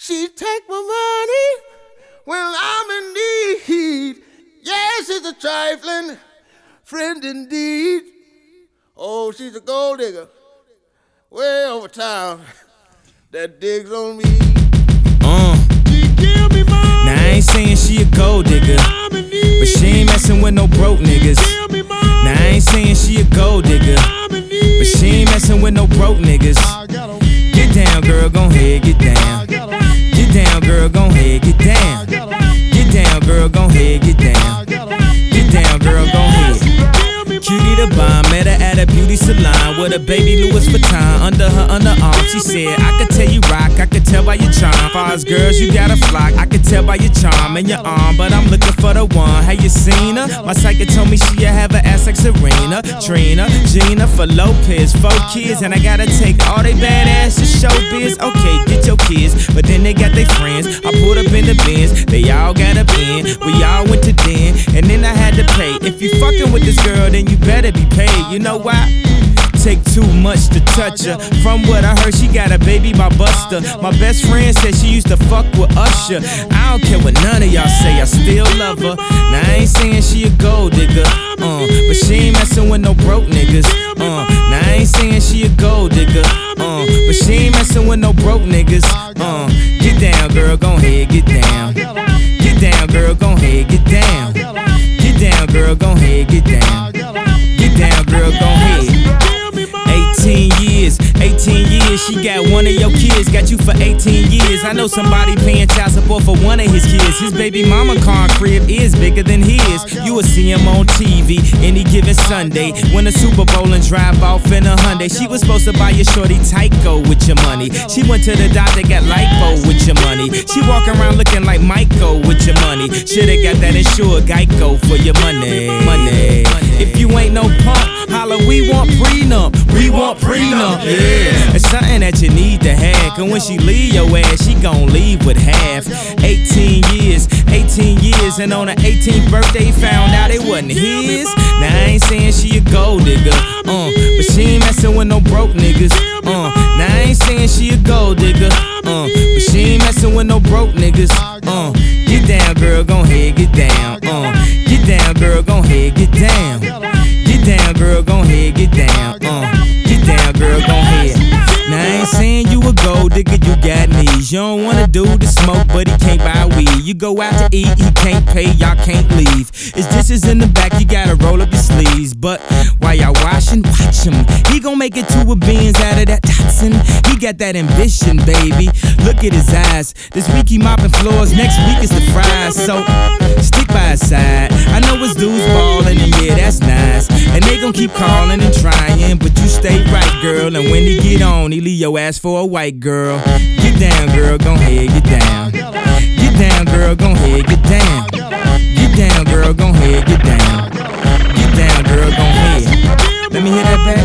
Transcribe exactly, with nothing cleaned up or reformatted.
She take my money when I'm in need. Yes, she's a trifling friend indeed. Oh, she's a gold digger way over town that digs on me. Uh. Now I ain't saying she a gold digger, but she ain't messing with no broke niggas. Now I ain't saying she a gold digger, but she ain't messing with no broke niggas. Get down, girl, gon' head, get down. Get down, girl, gon' head, get down. Get down, girl, gon' head, get down. Get down, girl, gon' head. Cutie the bomb, met her at a beauty salon with a baby Louis Vuitton under her underarm. She said, I could tell you rock, I could tell by your charm. Far as girls, you got a flock, I could tell by your charm and your arm, but I'm looking for the one. Have you seen her? My psychic told me she'll have an ass like Serena, Trina, Gina, for Lopez, four kids, and I gotta take all they badass to showbiz. Okay, get your kids, but then they got their friends. I pulled up in the Benz, they all got a bin. We all went to den, and then I had to pay. If you fucking with this girl, then you better be paid. You know why? Take too much to touch her. From what I heard, she got a baby by Buster. My best friend said she used to fuck with Usher. I don't care what none of y'all say, I still love her. Now I ain't saying she a gold digger, uh, but she ain't messing with no broke niggas. Uh, now I ain't saying she a gold digger, uh, but she ain't messing with no broke niggas. Uh, get down, girl, gon' head, get down. Get down, girl, gon' head, get down. Get down, girl, gon' head, get down. Get down, girl, gon' head. eighteen years, eighteen years, she got one of your kids, got you for eighteen years. I know somebody paying child support for one of his kids. His baby mama car crib is bigger than his. You will see him on T V any given Sunday, win a Super Bowl and drive off in a Hyundai. She was supposed to buy your shorty Tyco with your money. She went to the doctor, got lipo with your money. She walk around looking like Michael with your money. Shoulda got that insured Geico for your money. Money. If you ain't no punk, holla, we want prenup. We want prenup, yeah. It's something that you need to have, cause when she leave your ass, she gon' leave with half. eighteen years, eighteen years, and on her eighteenth birthday, found out it wasn't his. Now I ain't saying she a gold digger, uh, but she ain't messing with no broke niggas. Uh, now I ain't saying she a gold digger, uh, but she ain't messing with no broke niggas. Uh, get down, girl, gon' head, get down. Uh, get down, girl, gon' head, get down. Get down, girl, gon' head, get down. Uh, get down, girl, gon' head. Now I ain't saying you a gold digger, you got knees. You don't wanna do the smoke, but he can't buy weed. You go out to eat, he can't pay, y'all can't leave. His dishes in the back, you gotta roll up your sleeves. But while y'all washing, watch him. He gon' make it two of beans out of that toxin. He got that ambition, baby. Look at his eyes. This week he mopping floors, next week is the fries. So stick by his side. I know his dudes ballin', and yeah, that's nice. And they gon' keep calling and trying, but you stay right, girl. And when he get on, he leave your ass for a white girl. Get down, girl, gon' head, get down. Get down, girl, gon' head, get down. Get down, girl, gon' head, get down. Get down, girl, gon' head. Let me hear that back.